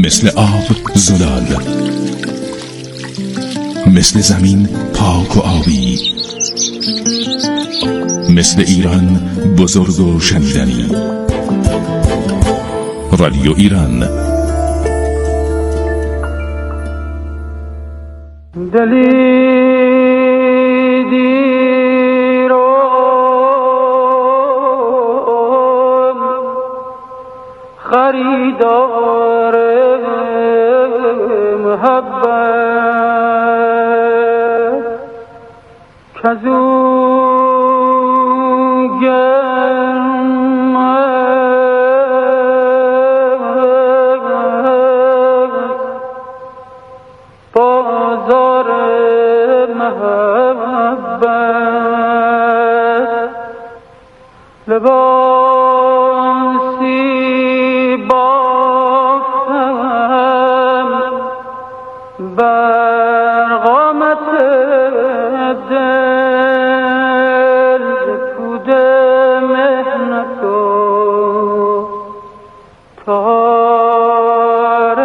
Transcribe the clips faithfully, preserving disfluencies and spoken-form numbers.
مثل آب زلال، مثل زمین پاک و آبی، مثل ایران بزرگ و شنیدنی. رادیو ایران. دلی خریدار محبت کزو گرم بازار محبت لباسی بر قامت دل کود مهنت و تار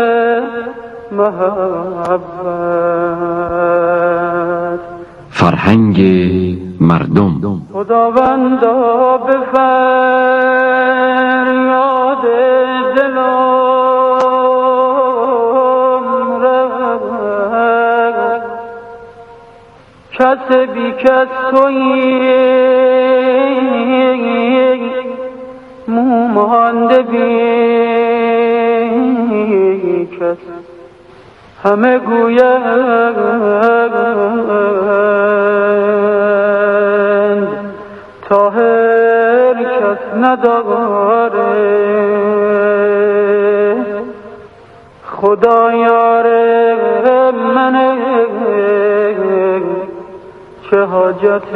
محبت. فرهنگ مردم. خداوندا به فریاد دلم کس بی کس تویی مومانده بی کس همه گویند طاهر کس نداره خدایار منه چه حاجت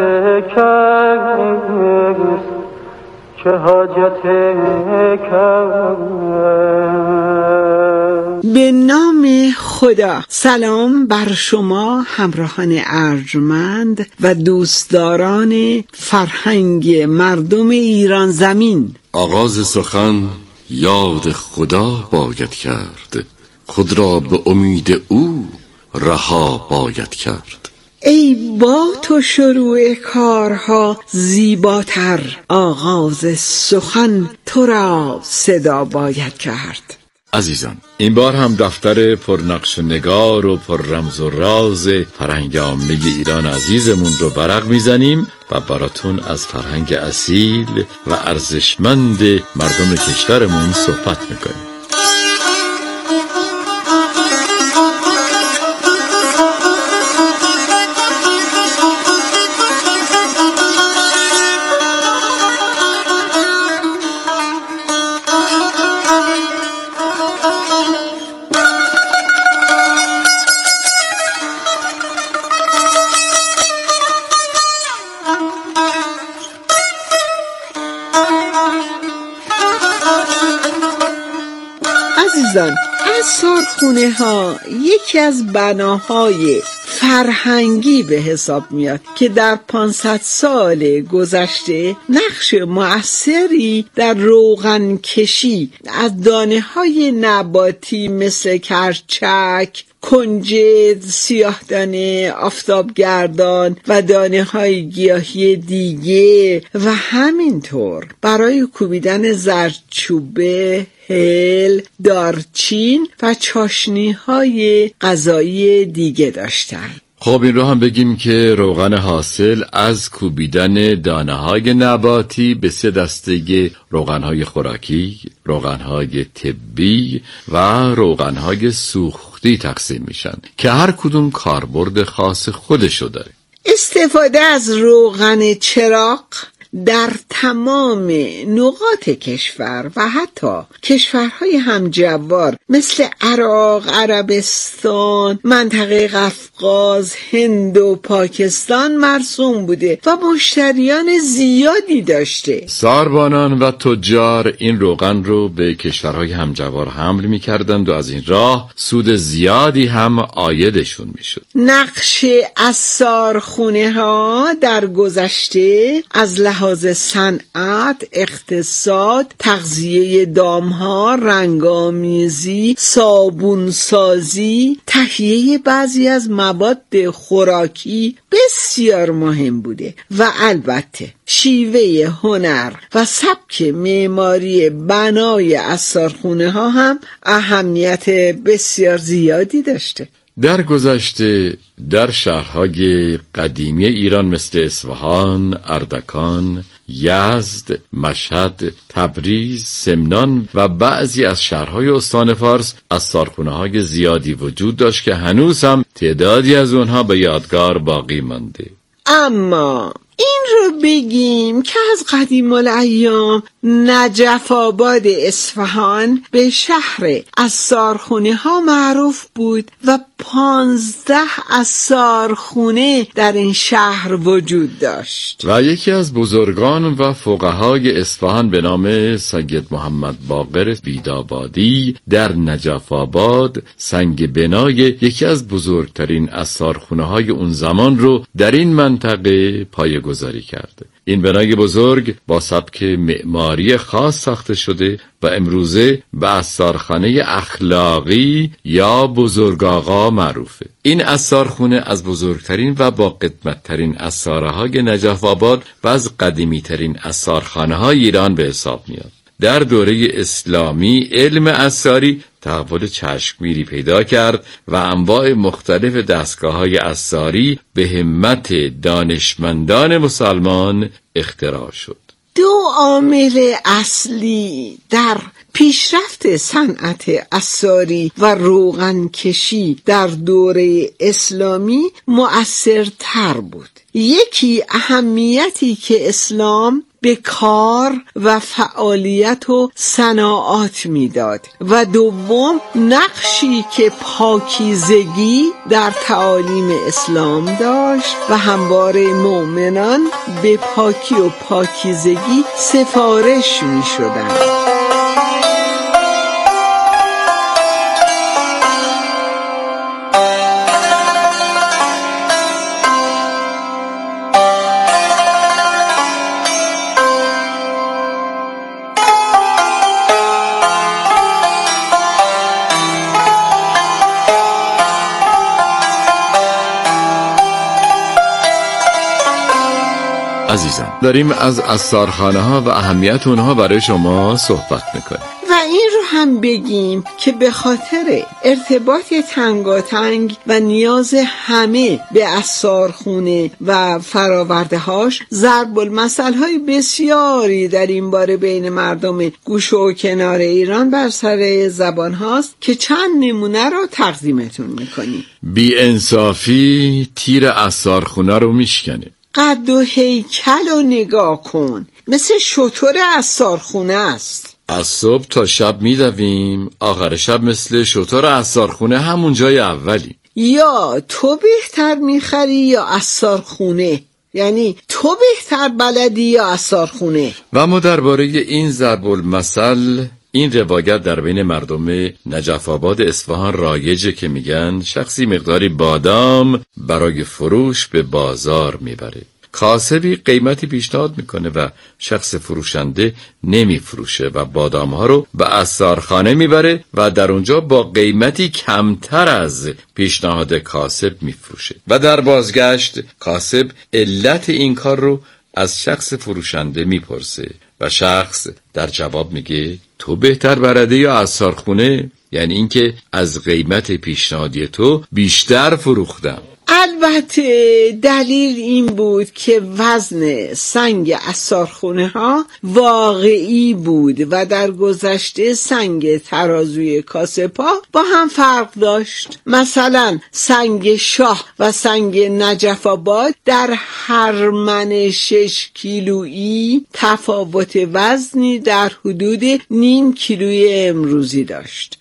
کس چه حاجت کس. به نام خدا. سلام بر شما همراهان ارجمند و دوستداران فرهنگ مردم ایران زمین. آغاز سخن یاد خدا باید کرد، خود را به امید او رها باید کرد. ای با تو شروع کارها زیباتر، آغاز سخن تو را صدا باید کرد. عزیزان، این بار هم دفتر پرنقش و نگار و پر رمز و راز فرهنگ عامه ایران عزیزمون رو برق میزنیم و براتون از فرهنگ اصیل و ارزشمند مردم کشورمون صحبت میکنیم. عزیزان، عصارخونه ها یکی از بناهای فرهنگی به حساب میاد که در پانصد سال گذشته نقش مؤثری در روغن کشی از دانه های نباتی مثل کرچک، کنجد، سیاه‌دانه، آفتابگردان و دانه های گیاهی دیگه و همینطور برای کوبیدن زردچوبه، هل، دارچین و چاشنی های غذایی دیگه داشتن. خب این رو هم بگیم که روغن حاصل از کوبیدن دانه های نباتی به سه دسته روغن های خوراکی، روغن های طبی و روغن های سوختی تقسیم میشن که هر کدوم کاربرد خاص خودشو داره. استفاده از روغن چراغ در تمام نقاط کشور و حتی کشورهای همجوار مثل عراق، عربستان، منطقه قفقاز، هند و پاکستان مرسوم بوده و مشتریان زیادی داشته. ساربانان و تجار این روغن رو به کشورهای همجوار حمل می کردند و از این راه سود زیادی هم عایدشون می شد. نقش عصارخونه ها در گذشته از لحاظ لحاظ صنعت، اقتصاد، تغذیه دامها، رنگامیزی، صابونسازی، تهیه بعضی از مواد خوراکی بسیار مهم بوده و البته شیوه هنر و سبک معماری بنای عصارخونه ها هم اهمیت بسیار زیادی داشته. در گذشته در شهرهای قدیمی ایران مثل اصفهان، اردکان، یزد، مشهد، تبریز، سمنان و بعضی از شهرهای استان فارس عصارخانه‌های زیادی وجود داشت که هنوز هم تعدادی از اونها به یادگار باقی مانده. اما این رو بگیم که از قدیم الایام نجف آباد اصفهان به شهر عصارخونه ها معروف بود و پانزده عصارخونه در این شهر وجود داشت و یکی از بزرگان و فقهای اصفهان به نام سید محمد باقر بیدابادی در نجف آباد سنگ بنای یکی از بزرگترین عصارخونه های اون زمان رو در این منطقه پایه‌گذاری کرده. این بنای بزرگ با سبک معماری خاص ساخته شده و امروزه به عصارخانه اخلاقی یا بزرگ آقا معروفه. این عصارخونه از بزرگترین و با قدمتترین عصاره‌های نجف آباد و از قدیمی‌ترین عصارخانه‌های ایران به حساب میاد. در دوره اسلامی علم عصاری تحول چشمگیری پیدا کرد و انواع مختلف دستگاه‌های عصاری به همت دانشمندان مسلمان اختراع شد. دو عامل اصلی در پیشرفت صنعت عصاری و روغنکشی در دوره اسلامی مؤثرتر بود. یکی اهمیتی که اسلام به کار و فعالیت و صناعات میداد و دوم نقشی که پاکیزگی در تعالیم اسلام داشت و همواره مؤمنان به پاکی و پاکیزگی سفارش می شدند. عزیزان داریم از عصارخانه ها و اهمیت اونها برای شما صحبت میکنیم و این رو هم بگیم که به خاطر ارتباط تنگاتنگ و نیاز همه به عصارخونه و فراورده هاش ضرب المثل های بسیاری در این باره بین مردم گوشه و کنار ایران بر سر زبان هاست که چند نمونه رو تقدیمتون میکنیم. بی انصافی تیر عصارخونه رو میشکنه. قد و هیکل رو نگاه کن، مثل شتر عصارخونه است. از صبح تا شب میدویم، آخر شب مثل شتر عصارخونه همون جای اولی. یا تو بهتر میخری یا عصارخونه، یعنی تو بهتر بلدی یا عصارخونه. و ما درباره این ضرب المثل، این روایت در بین مردم نجف آباد اصفهان رایجه که میگن شخصی مقداری بادام برای فروش به بازار میبره. کاسبی قیمتی پیشنهاد میکنه و شخص فروشنده نمیفروشه و بادام ها رو به عصارخانه میبره و در اونجا با قیمتی کمتر از پیشنهاد کاسب میفروشه و در بازگشت کاسب علت این کار رو از شخص فروشنده میپرسه و شخص در جواب میگه تو بهتر برده یا عصارخونه، یعنی اینکه از قیمت پیشنهادی تو بیشتر فروختم. البته دلیل این بود که وزن سنگ عصارخونه ها واقعی بود و در گذشته سنگ ترازوی کاسپا با هم فرق داشت. مثلا سنگ شاه و سنگ نجف آباد در هر من شش کیلویی تفاوت وزنی در حدود نیم کیلوی امروزی داشت.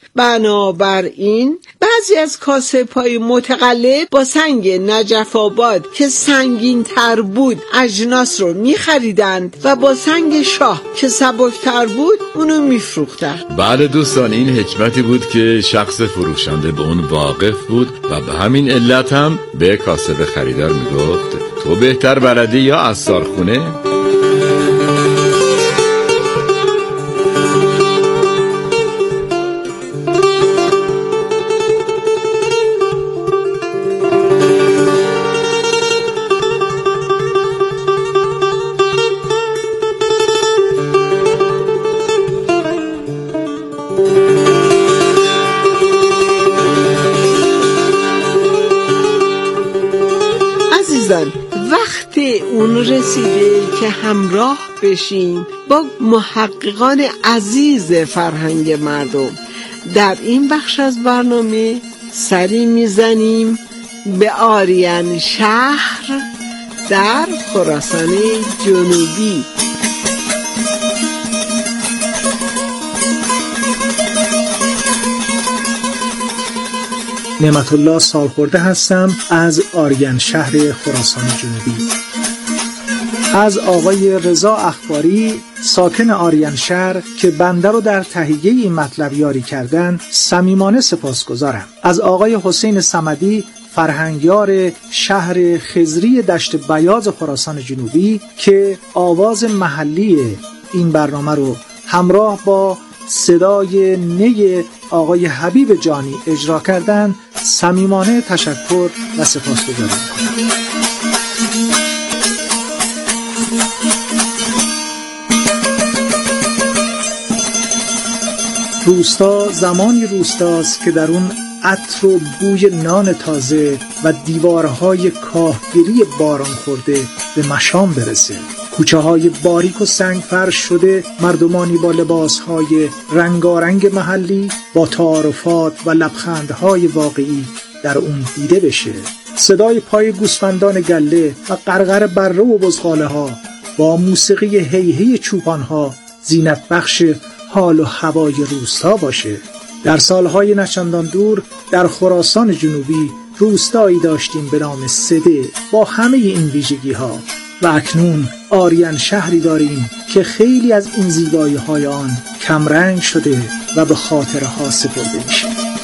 بنابراین بعضی از کاسب‌های متقلب با سنگ نجف آباد که سنگین تر بود اجناس رو می خریدند و با سنگ شاه که سبکتر بود اونو می فروختند. بله دوستان، این حکمتی بود که شخص فروشنده به اون واقف بود و به همین علت هم به کاسب خریدار می گفت تو بهتر بلدی یا عصارخونه؟ دوستان، وقت اون رسیده که همراه بشیم با محققان عزیز فرهنگ مردم. در این بخش از برنامه سری میزنیم به آریان شهر در خراسان جنوبی. نعمت الله سالخورده هستم از آریان شهر خراسان جنوبی. از آقای رضا اخباری ساکن آریان شهر که بنده رو در تهیه این مطلب یاری کردن صمیمانه سپاسگزارم. از آقای حسین صمدی فرهنگیار شهر خضری دشت بیاض خراسان جنوبی که آواز محلی این برنامه رو همراه با صدای نی آقای حبیب جانی اجرا کردن صمیمانه تشکر و سپاسگزاری می‌کنم. روستا زمانی روستاست که در اون عطر و بوی نان تازه و دیوارهای کاهگیری باران خورده به مشام برسه. کوچه های باریک و سنگ فرش شده، مردمانی با لباسهای رنگارنگ محلی با تعارفات و لبخندهای واقعی در اون دیده بشه. صدای پای گوسفندان گله و قرقر بره و بزغاله ها با موسیقی هیهی چوپان ها زینت بخش حال و هوای روستا باشه. در سالهای نچندان دور در خراسان جنوبی روستایی داشتیم به نام سده با همه این ویژگی ها و اکنون آریان شهری داریم که خیلی از این زیبایی های آن کمرنگ شده و به خاطره ها سپرده میشه.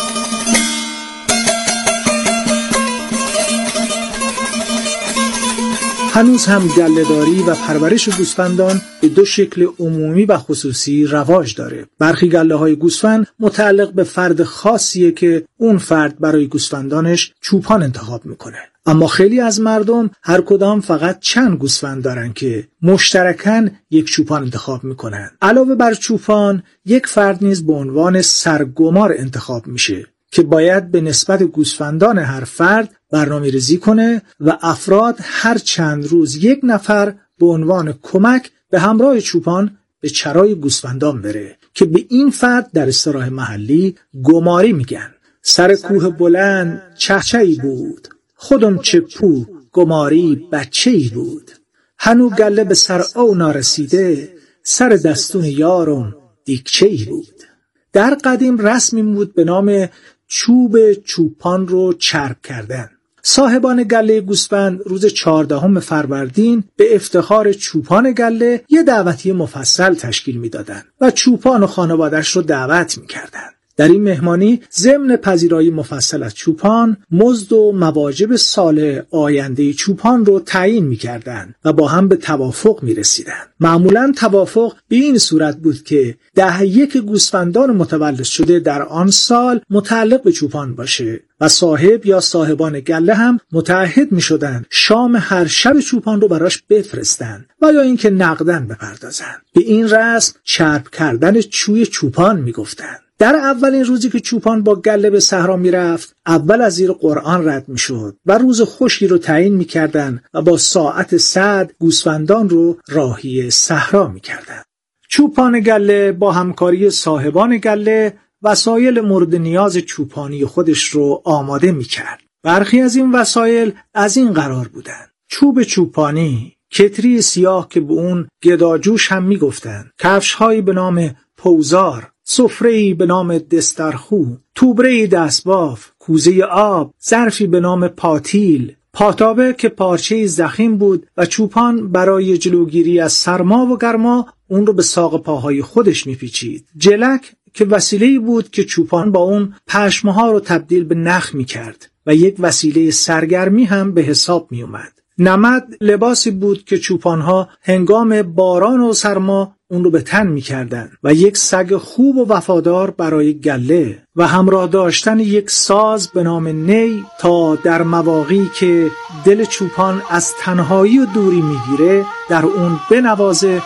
هنوز هم گله‌داری و پرورش گوسفندان به دو شکل عمومی و خصوصی رواج داره. برخی گله‌های گوسفند متعلق به فرد خاصیه که اون فرد برای گوسفندانش چوپان انتخاب میکنه. اما خیلی از مردم هر کدام فقط چند گوسفند دارن که مشترکاً یک چوپان انتخاب میکنن. علاوه بر چوپان، یک فرد نیز به عنوان سرگمار انتخاب میشه که باید به نسبت گوسفندان هر فرد برنامه‌ریزی کنه و افراد هر چند روز یک نفر به عنوان کمک به همراه چوپان به چرای گوسفندان بره که به این فرد در اصطلاح محلی گماری میگن. سر کوه بلند چهچه‌ای بود، خودم چپو گماری بچه‌ای بود. هنو گله به سر او نارسیده، سر دستون یارم دیگچه‌ای بود. در قدیم رسمی بود به نام چوب چوپان رو چرب کردن. صاحبان گله گوسفند روز چهاردهم فروردین به افتخار چوپان گله یه دعوتی مفصل تشکیل میدادن و چوپان و خانواده‌اش رو دعوت میکردن. در این مهمانی ضمن پذیرایی مفصل از چوپان، مزد و مواجب سال آینده چوپان رو تعیین می‌کردند و با هم به توافق می‌رسیدند. معمولاً توافق به این صورت بود که ده یک گوسفندان متولد شده در آن سال متعلق به چوپان باشه و صاحب یا صاحبان گله هم متعهد می‌شدند شام هر شب چوپان رو براش بفرستند و یا اینکه نقداً بپردازند. به این رسم چرب کردن چوی چوپان می‌گفتند. در اولین روزی که چوپان با گله به صحرا میرفت، اول از زیر قرآن رد میشد و روز خشکی رو تعیین میکردن و با ساعت صد گوسفندان رو راهی صحرا میکردن. چوپان گله با همکاری صاحبان گله وسایل مورد نیاز چوپانی خودش رو آماده میکرد. برخی از این وسایل از این قرار بودند: چوب چوپانی، کتری سیاه که به اون گداجوش هم میگفتند، کفش‌هایی به نام پوزار، سفره‌ای به نام دسترخو، توبره‌ای دستباف، کوزه آب، ظرفی به نام پاتیل، پاتابه که پارچه‌ای ضخیم بود و چوپان برای جلوگیری از سرما و گرما اون رو به ساق پاهای خودش میپیچید. جلک که وسیله‌ای بود که چوپان با اون پشمها رو تبدیل به نخ میکرد و یک وسیله سرگرمی هم به حساب میومد. نمد لباسی بود که چوپانها هنگام باران و سرما اون رو به تن می کردن و یک سگ خوب و وفادار برای گله و همراه داشتن یک ساز به نام نی تا در مواقعی که دل چوپان از تنهایی و دوری می گیره در اون بنوازه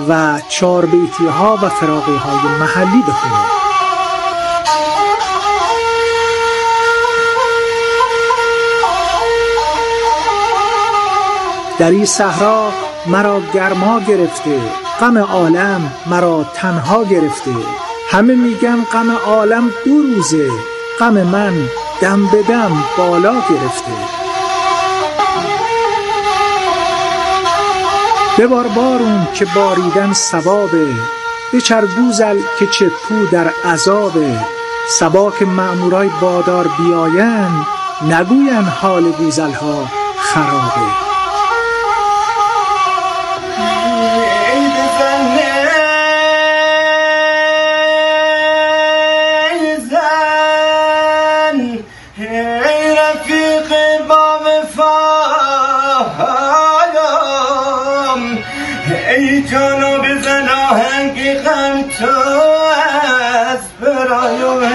و چار بیتی ها و فراقی های محلی بخونه. در این صحرا مرا گرما گرفته، غم عالم مرا تنها گرفته. همه میگن غم عالم دو روزه، غم من دم به دم بالا گرفته. ببار بارون که باریدن ثوابه، بچر گوزل که چپو در عذابه. صبا که مأمورای بادار بیاین، نگوین حال گوزلها خرابه. جانو بزن آهنگی غم تو از برایو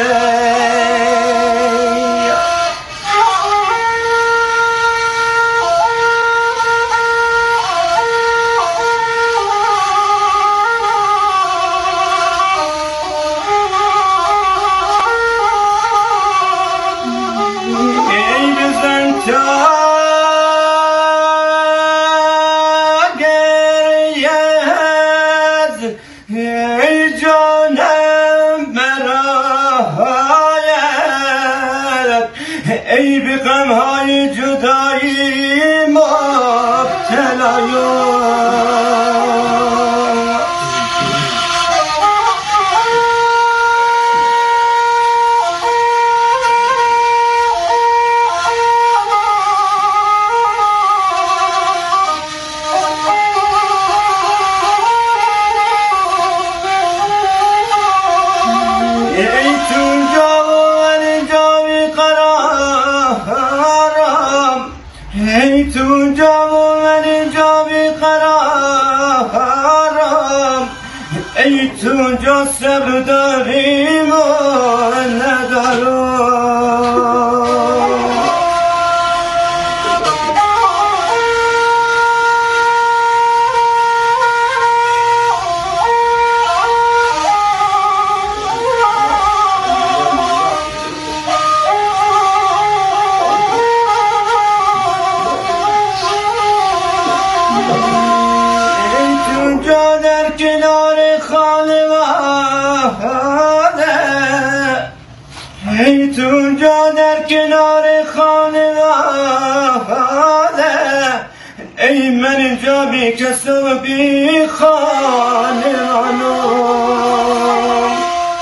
ای بزن تا ای به غمهای جدایی مبتلایو. ای تو ای تو جا و من جا بی قرارم، ای تو جا صبر داریم و ندارم. ای تو جا در کنار خانواده، ای من اینجا بی کس و بی خانوانم.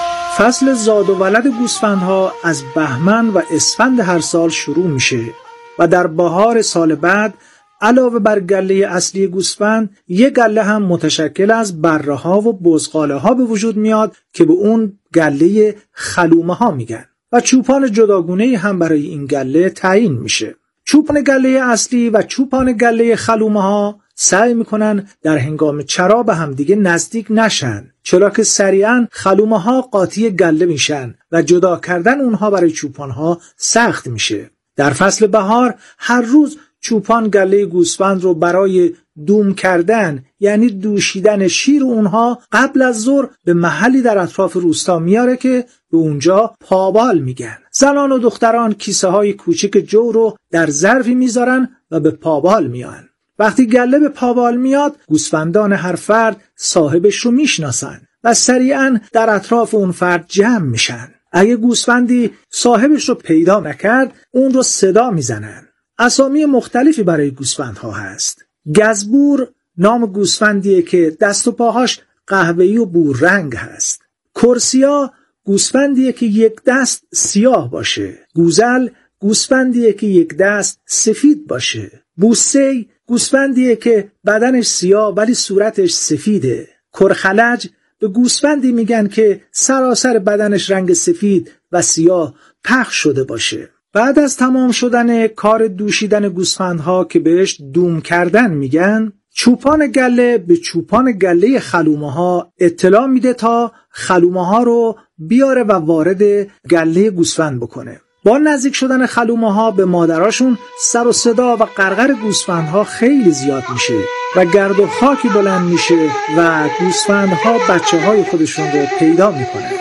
فصل زاد و ولد گوسفندها از بهمن و اسفند هر سال شروع میشه و در بهار سال بعد علاوه بر گله اصلی گوسفند یک گله هم متشکل از بره ها و بزغاله ها به وجود میاد که به اون گله خلومه ها میگن و چوپان جداگونه هم برای این گله تعیین میشه. چوپان گله اصلی و چوپان گله خلومه ها سعی میکنن در هنگام چرا به هم دیگه نزدیک نشن، چرا که سریعا خلومه ها قاطی گله میشن و جدا کردن اونها برای چوپان ها سخت میشه. در فصل بهار هر روز چوپان گله گوسفند رو برای دوم کردن یعنی دوشیدن شیر اونها قبل از ظهر به محلی در اطراف روستا میاره که به اونجا پابال میگن. زنان و دختران کیسه های کوچک جو رو در ظرفی میذارن و به پابال میان. وقتی گله به پابال میاد گوسفندان هر فرد صاحبش رو میشناسن و سریعا در اطراف اون فرد جمع میشن. اگه گوسفندی صاحبش رو پیدا نکرد اون رو صدا میزنن. اسامی مختلفی برای گوسفندها هست. گزبور نام گوسفندیه که دست و پاهاش قهوه‌ای و بور رنگ هست. کرسیا گوسفندیه که یک دست سیاه باشه. گوزل گوسفندیه که یک دست سفید باشه. بوسی گوسفندیه که بدنش سیاه ولی صورتش سفیده. کرخلج به گوسفندی میگن که سراسر بدنش رنگ سفید و سیاه پخش شده باشه. بعد از تمام شدن کار دوشیدن گوسفندها که بهش دوم کردن میگن، چوپان گله به چوپان گله خلومه ها اطلاع میده تا خلومه ها رو بیاره و وارد گله گوسفند بکنه. با نزدیک شدن خلومه ها به مادراشون سر و صدا و قرقر گوسفندها خیلی زیاد میشه و گرد و خاکی بلند میشه و گوسفندها بچه های خودشون رو پیدا میکنه.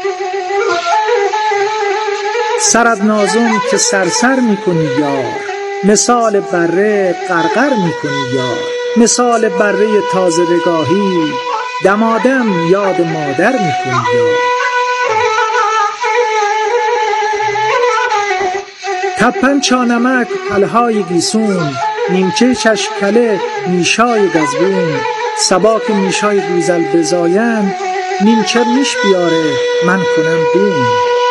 سرت نازم که سرسر میکنی یار، مثال بره قرقر میکنی یار، مثال بره تازه رگاهی دمادم یاد مادر میکنی یار. تپن چانمک پلهای گیسون، نیمچه چشکله میشای گزبون، سباک میشای گوزل بزاین، نیمچه میش بیاره من کنم بون.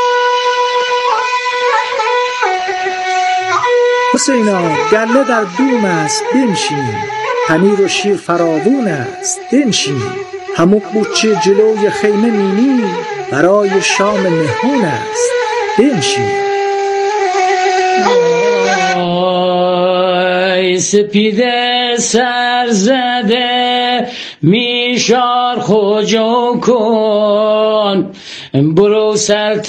حسینا گله در دوم است بنشین، پنیر و شیر فراوون است بنشین، همون قوچه جلوی خیمه مینی برای شام مهمون است بنشین. آی سپیده سر زده میشار خوجو کن، برو سر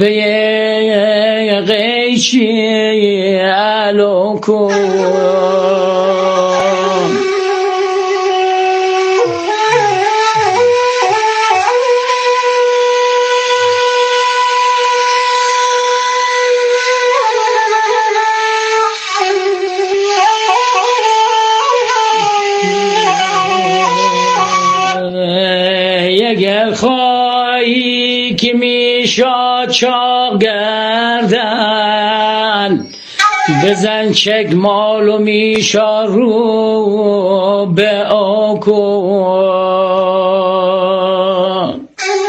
تپه قیچی علو کن. اگر خواهی که میشا چاق گردن، بزن چگمال و میشا رو به آکن.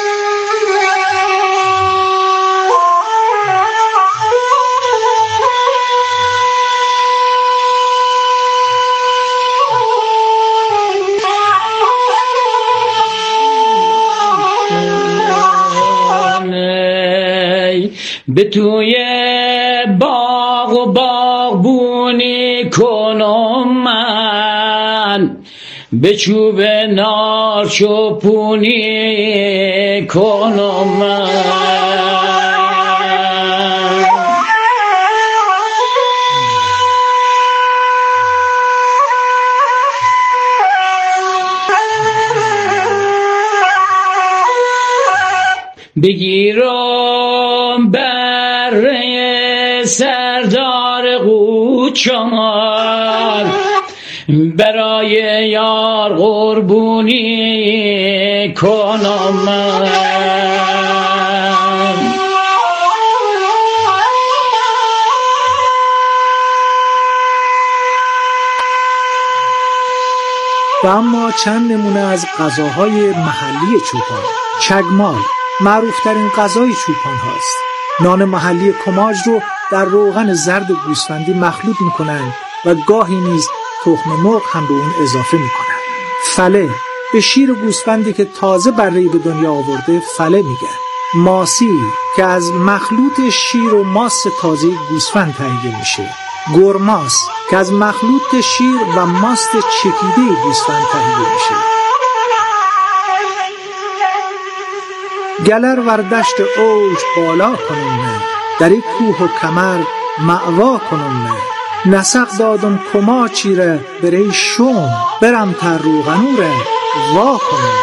به توی باغ و باغبونی کنم من، به چوب نار چوپونی کنم من. بگیرم بره سردار قوچان، برای یار قربونی کنم من. و اما چند نمونه از غذاهای محلی چوپان. چگمال معروفترین غذای چوپان هاست. نان محلی کماج رو در روغن زرد گوسفندی مخلوط میکنن و گاهی نیز تخم مرغ هم به اون اضافه میکنن. فله به شیر گوسفندی که تازه بره‌ای به دنیا آورده فله میگن. ماسی که از مخلوط شیر و ماست تازه گوسفند تهیه میشه. گرماس که از مخلوط شیر و ماست چکیده گوسفند تهیه میشه. گلر وردشت اوج بالا کنم، در این کوه و کمر معوا کنم. نسق دادم کما چیره بری شوم، برم تر روغنوره وا کنم.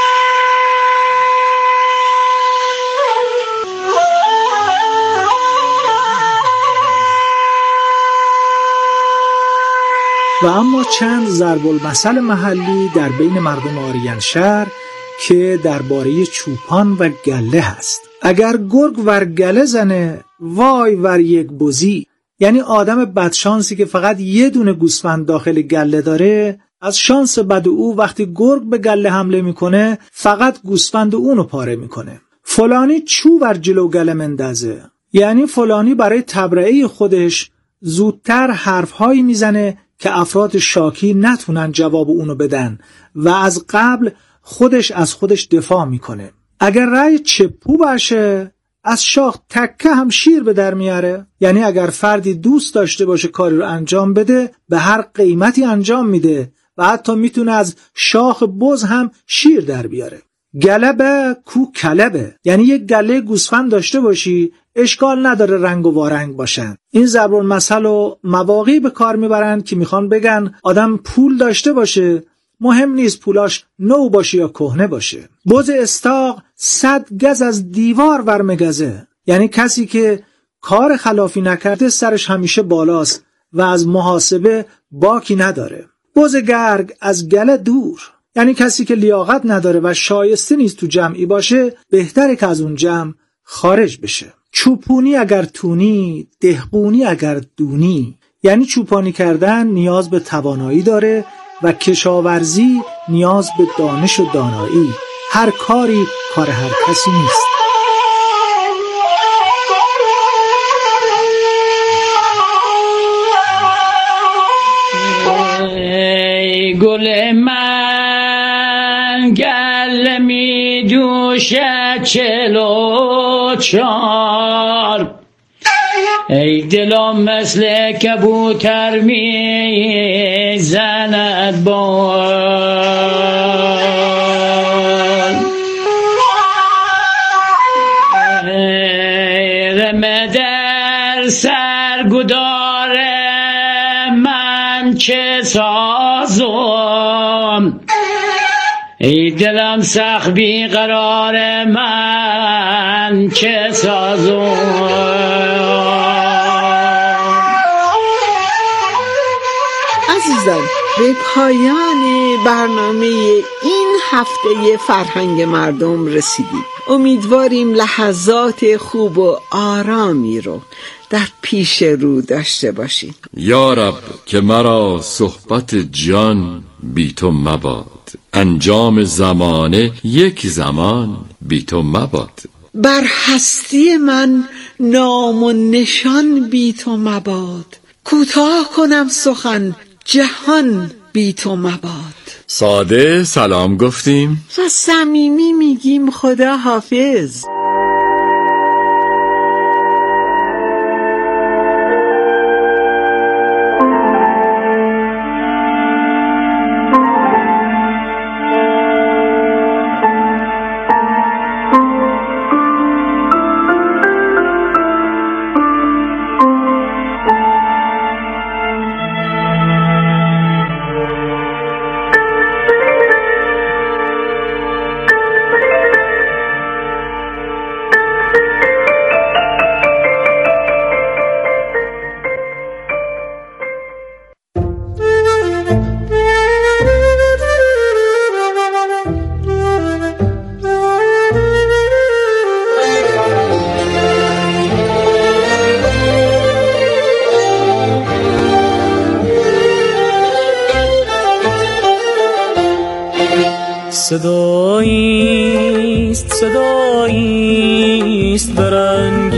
و اما چند ضرب المثل محلی در بین مردم آریانشهر که درباره چوپان و گله هست. اگر گرگ ور گله زنه وای ور یک بزی، یعنی آدم بدشانسی که فقط یه دونه گوسفند داخل گله داره، از شانس بد او وقتی گرگ به گله حمله میکنه فقط گوسفند اونو پاره میکنه. فلانی چو ور جلو گله مندازه، یعنی فلانی برای تبرئه خودش زودتر حرفهایی میزنه که افراد شاکی نتونن جواب اونو بدن و از قبل خودش از خودش دفاع میکنه. اگر رأی چپو باشه از شاخ تکه هم شیر به در میاره، یعنی اگر فردی دوست داشته باشه کاری رو انجام بده به هر قیمتی انجام میده و حتی میتونه از شاخ بز هم شیر در بیاره. گلبه کو کلبه، یعنی یک گله گوسفند داشته باشی اشکال نداره رنگ و وارنگ باشن. این ضرب المثل و مواقعی به کار میبرن که میخوان بگن آدم پول داشته باشه، مهم نیست پولاش نو باشه یا کهنه باشه. بز استاق صد گز از دیوار ورمگزه، یعنی کسی که کار خلافی نکرده سرش همیشه بالاست و از محاسبه باکی نداره. بزگرگ از گله دور، یعنی کسی که لیاقت نداره و شایسته نیست تو جمعی باشه بهتره که از اون جمع خارج بشه. چوپونی اگر تونی، دهقونی اگر دونی، یعنی چوپانی کردن نیاز به توانایی داره و کشاورزی نیاز به دانش و دانایی. هر کاری کار هر کسی نیست. ای گل من گل می جوشد چلو چار، ای دلم مثل کبوتر می زند بال. ای رمه در سرگدار من چه سازم، ای دلم سخت بی قرار من چه سازم. عزیزان، به پایان برنامه این هفته فرهنگ مردم رسیدیم. امیدواریم لحظات خوب و آرامی رو در پیش رو داشته باشیم. یا رب که مرا صحبت جان بی تو مباد، انجام زمانه یک زمان بی تو مباد. بر هستی من نام و نشان بی تو مباد، کوتاه کنم سخن جهان بی تو مباد. ساده سلام گفتیم و صمیمی میگیم خدا حافظ. صداییست صدا